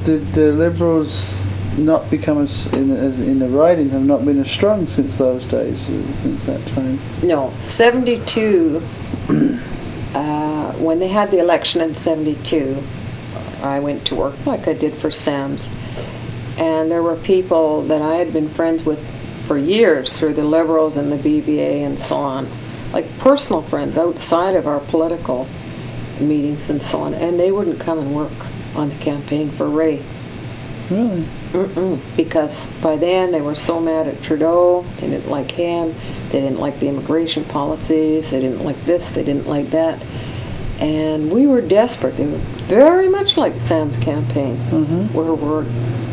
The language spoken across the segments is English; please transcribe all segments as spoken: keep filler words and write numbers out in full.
did the Liberals not become as in the, as in the riding have not been as strong since those days, uh, since that time? No, seventy-two. uh, when they had the election in seventy-two, I went to work like I did for Sam's, and there were people that I had been friends with for years through the Liberals and the B V A and so on, like personal friends outside of our political meetings and so on, and they wouldn't come and work on the campaign for Ray. Really? Mm-mm. Because by then they were so mad at Trudeau, they didn't like him, they didn't like the immigration policies, they didn't like this, they didn't like that. And we were desperate. They were very much like Sam's campaign, Mm-hmm. where we're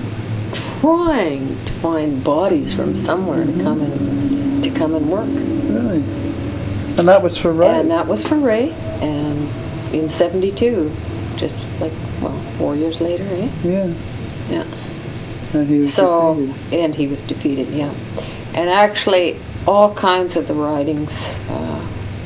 trying to find bodies from somewhere Mm-hmm. to come and to come and work. Really? And that was for Ray? And that was for Ray, and in seventy-two, just like, well, four years later, eh? Yeah. Yeah. And he was So, defeated. and he was defeated, yeah. And actually, all kinds of the ridings, uh,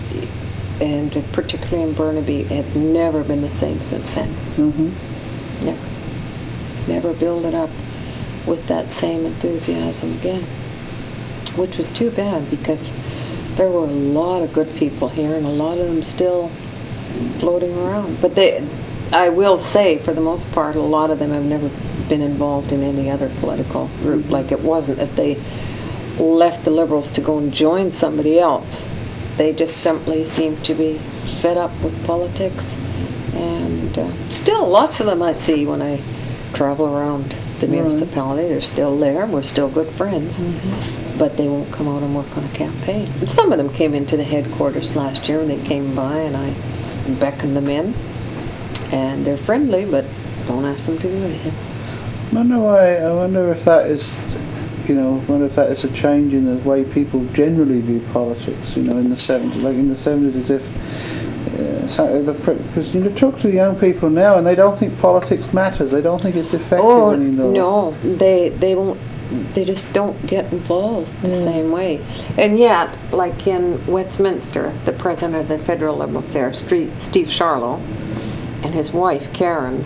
and particularly in Burnaby, have never been the same since then. Mm-hmm. Never. Never build it up with that same enthusiasm again. Which was too bad, because there were a lot of good people here, and a lot of them still floating around. But they, I will say, for the most part, a lot of them have never been involved in any other political group. Like, it wasn't that they left the Liberals to go and join somebody else. They just simply seemed to be fed up with politics. And uh, still, lots of them I see when I travel around the Right. municipality. They're still there. We're still good friends. Mm-hmm. But they won't come out and work on a campaign. And some of them came into the headquarters last year, and they came by, and I beckoned them in. And they're friendly, but don't ask them to do anything. I wonder why. I wonder if that is, you know, I wonder if that is a change in the way people generally view politics. You know, in the seventies, like in the seventies, as if uh, so the, because you know, talk to the young people now, and they don't think politics matters. They don't think it's effective Oh, anymore. no, they they won't. They just don't get involved the Yeah. same way. And yet, like in Westminster, the president of the Federal Liberals there, Steve Charlo, and his wife Karen,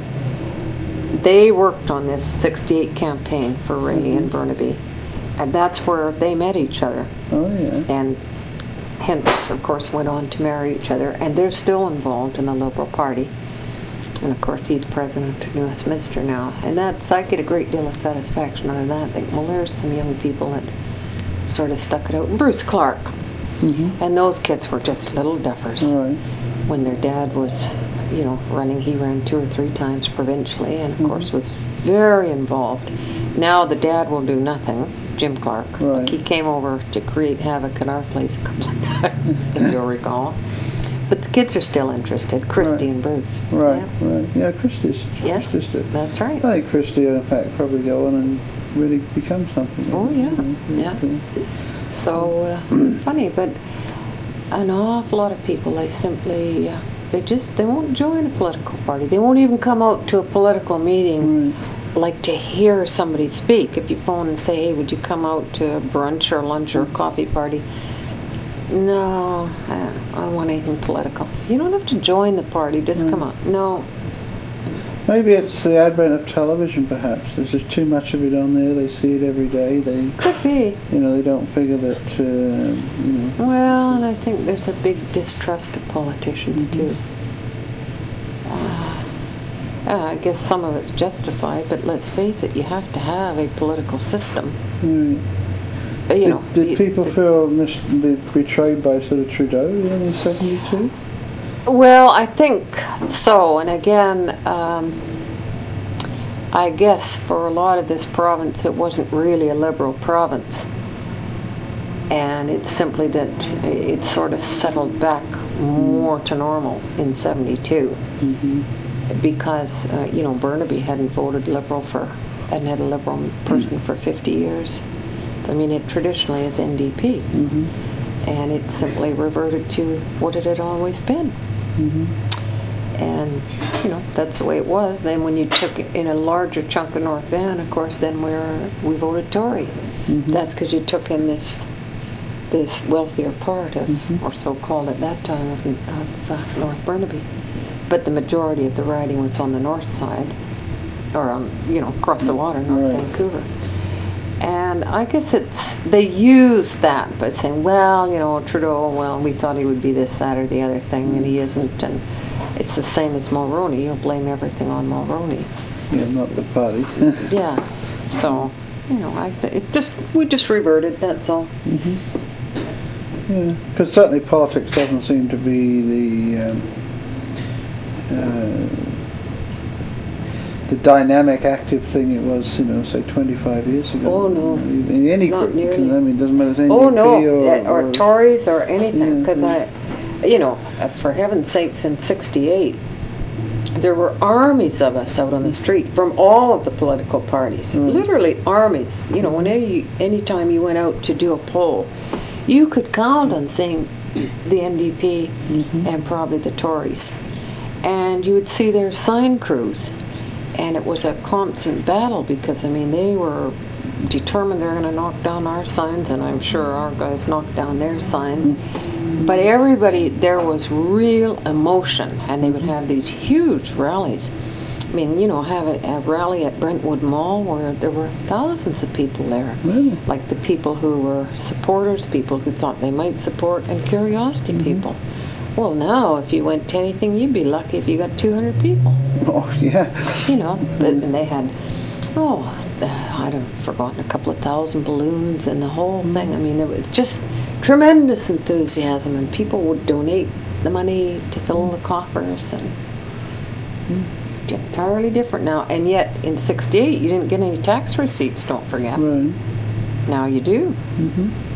they worked on this sixty-eight campaign for Ray Mm-hmm. and Burnaby, and that's where they met each other, Oh yeah. and hence, of course, went on to marry each other, and they're still involved in the Liberal Party. And of course, he's president of New Westminster now, and that's, I get a great deal of satisfaction out of that. I think, well, there's some young people that sort of stuck it out. And Bruce Clark, Mm-hmm. and those kids were just little duffers. All right. When their dad was, you know, running, he ran two or three times provincially, and of Mhm. course was very involved. Now the dad will do nothing, Jim Clark. Right. Like, he came over to create havoc at our place a couple of times, if you'll recall. But the kids are still interested, Christy Right. and Bruce. Right. Yeah, Right. Yeah. Christie's. Yeah. Christie's did. that's right. I think Christie, in fact, probably go on and really become something. Oh, yeah. You Yeah. know, So, uh, funny, but an awful lot of people, they simply, uh, they just, they won't join a political party. They won't even come out to a political meeting, Right. like to hear somebody speak. If you phone and say, hey, would you come out to a brunch or lunch or a coffee party? No, I I don't want anything political. So you don't have to join the party, just Mm. come out. No. Maybe it's the advent of television, perhaps. There's just too much of it on there. They see it every day. They, Could be. you know, they don't figure that, uh, you know. Well, and I think there's a big distrust of politicians, Mhm. too. Uh, uh, I guess some of it's justified, but let's face it, you have to have a political system. Right. Uh, You Did, know, did the- people the- feel mis- be- betrayed by sort of Trudeau in seventy-two? Well, I think so. And again, um, I guess for a lot of this province, it wasn't really a Liberal province. And it's simply that it sort of settled back more to normal in seventy-two. Mm-hmm. Because, uh, you know, Burnaby hadn't voted Liberal for, hadn't had a Liberal person for fifty years. I mean, it traditionally is N D P. Mm-hmm. And it simply reverted to what it had always been. Mm-hmm. And, you know, that's the way it was. Then when you took in a larger chunk of North Van, of course, then we're, we voted Tory. Mm-hmm. That's because you took in this this wealthier part of, Mhm. or so-called at that time, of, of uh, North Burnaby. But the majority of the riding was on the north side or um, you know, across the water, North Right. Vancouver. And I guess it's, they use that by saying, well, you know, Trudeau, well, we thought he would be this, that, or the other thing, and he isn't. And it's the same as Mulroney. You'll blame everything on Mulroney. Yeah, not the party. Yeah. So, you know, I th- it just we just reverted. That's all. Yeah, because certainly politics doesn't seem to be the um, uh, the dynamic, active thing it was, you know, say twenty-five years ago. Oh, no. In any Not group, nearly. because, I mean, it doesn't matter if it's Oh N D P no, or, uh, or, or Tories or anything. Yeah, Because yeah. I, you know, uh, for heaven's sakes, in sixty-eight, there were armies of us out on the street from all of the political parties. Mm. Literally armies. You know, when any any time you went out to do a poll, you could count on seeing the N D P Mhm. and probably the Tories, and you would see their sign crews, and it was a constant battle because I mean they were determined they're going to knock down our signs, and I'm sure our guys knocked down their signs. But everybody, there was real emotion, and they would have these huge rallies. I mean, you know, have a, a rally at Brentwood Mall where there were thousands of people there. Really? Like the people who were supporters, people who thought they might support, and curiosity people. Well, now, if you went to anything, you'd be lucky if you got two hundred people. Oh, yeah. You know, but, and they had, oh, uh, I don't forgotten, a couple of thousand balloons and the whole thing. I mean, it was just tremendous enthusiasm, and people would donate the money to fill the coffers, and entirely different now. And yet, in sixty-eight, you didn't get any tax receipts, don't forget. Right. Now you do. Mm-hmm.